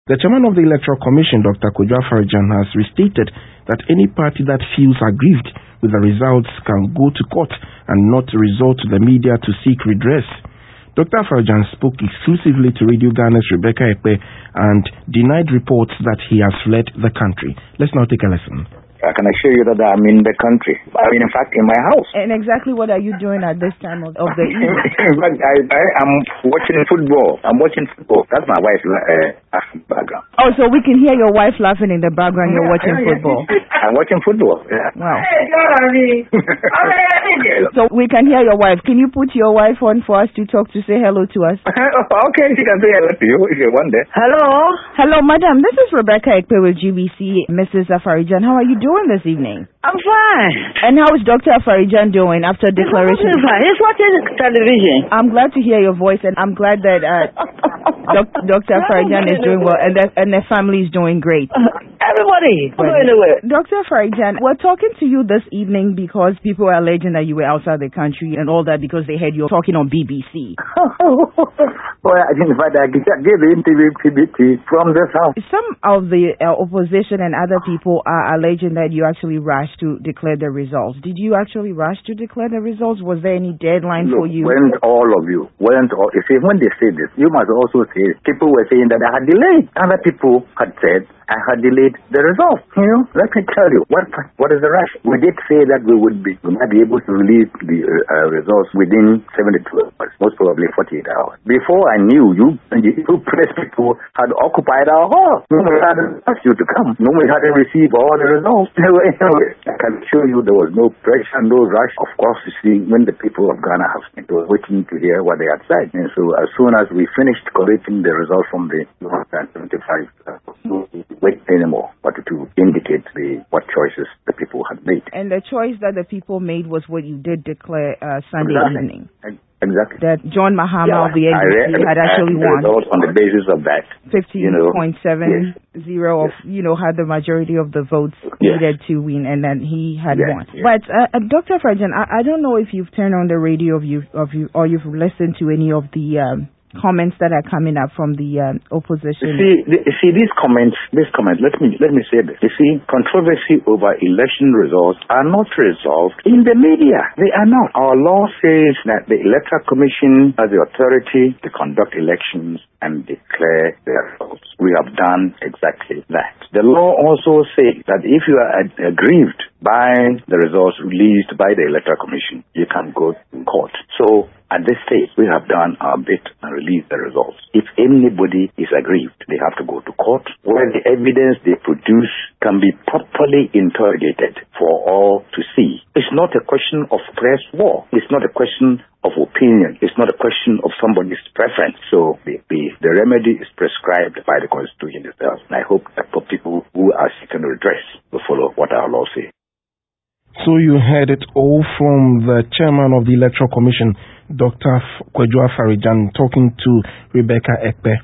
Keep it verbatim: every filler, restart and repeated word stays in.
The chairman of the Electoral Commission, Doctor Kwadwo Afari-Gyan, has restated that any party that feels aggrieved with the results can go to court and not resort to the media to seek redress. Doctor Afari-Gyan spoke exclusively to Radio Ghana's Rebecca Ekpe and denied reports that he has fled the country. Let's now take a listen. I can assure you that I'm in the country. I mean, in fact, in my house. And exactly what are you doing at this time of, of the evening? In fact, I, I, I'm watching football. I'm watching football. That's my wife's uh, background. Oh, so we can hear your wife laughing in the background. You're yeah, watching yeah, football. Yeah. I'm watching football. Yeah. Wow. So we can hear your wife. Can you put your wife on for us to talk to say hello to us? Okay, she can say hello to you if you want that. Hello. Hello, madam. This is Rebecca Ekpe with G B C. Missus Afari-Gyan, how are you doing this evening? I'm fine. And how is Doctor Afari-Gyan doing after declaration? He's fine. He's watching television. I'm glad to hear your voice, and I'm glad that uh, Doctor Afari-Gyan is doing well, and that and their family is doing great. Everybody, go anywhere. Doctor Afari-Gyan, we're talking to you this evening because people are alleging that you were outside the country and all that because they heard you talking on B B C. Well, I think that I gave the interview from this house. Some of the uh, opposition and other people are alleging that you actually rushed to declare the results. Did you actually rush to declare the results? Was there any deadline Look, for you? Weren't all of you, weren't all, you see, when they say this, you must also say, people were saying that I had delayed. Other people had said, I had delayed the results. You know, let me tell you, what what is the rush? We did say that we would be, we might be able to release the uh, results within seventy-two hours, most probably forty-eight hours. Before I knew you, you press people had occupied our hall. No one hadn't asked you to come. No one hadn't received all the results. Anyway, I can assure you there was no pressure, no rush. Of course, you see, when the people of Ghana have been waiting to hear what they had said. And so as soon as we finished collating the results from the one hundred seventy-five uh, wait anymore, but to indicate the what choices the people had made. And the choice that the people made was what you did declare uh, Sunday exactly. evening. Exactly. That John Mahama yeah, of the N D C had actually won. On the basis of that, fifty point seven zero yes. of, you know, had the majority of the votes yes. needed to win, and then he had yes. won. Yes. But uh, uh, Doctor Afari-Gyan, I, I don't know if you've turned on the radio of you, of you, or you've listened to any of the um, comments that are coming up from the um, opposition. You see, the, you see these comments. These comments. Let me let me say this. You see, controversy over election results are not resolved in the media. They are not. Our law says that the Electoral Commission has the authority to conduct elections and declare their results. We have done exactly that. The law also says that if you are aggrieved by the results released by the Electoral Commission, you can go to court. So at this stage, we have done our bit and released the results. If anybody is aggrieved, they have to go to court, where the evidence they produce can be properly interrogated for all to see. It's not a question of press war. It's not a question of opinion. It's not a question of somebody's preference. So the, the, the remedy is prescribed by the Constitution itself. And I hope that for people who are seeking redress will follow what our law says. So you heard it all from the chairman of the Electoral Commission, Doctor Kwadwo Afari-Gyan, talking to Rebecca Ekpe.